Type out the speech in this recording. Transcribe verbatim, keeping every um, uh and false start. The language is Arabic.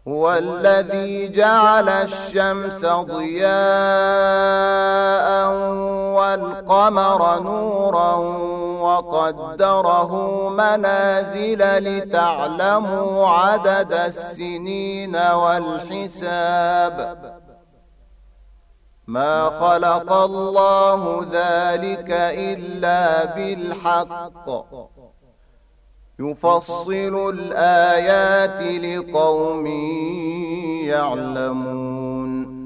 هو الذي جعل الشمس ضياء والقمر نورا وقدره منازل لتعلموا عدد السنين والحساب ما خلق الله ذلك إلا بالحق يفصل الآيات لقوم يعلمون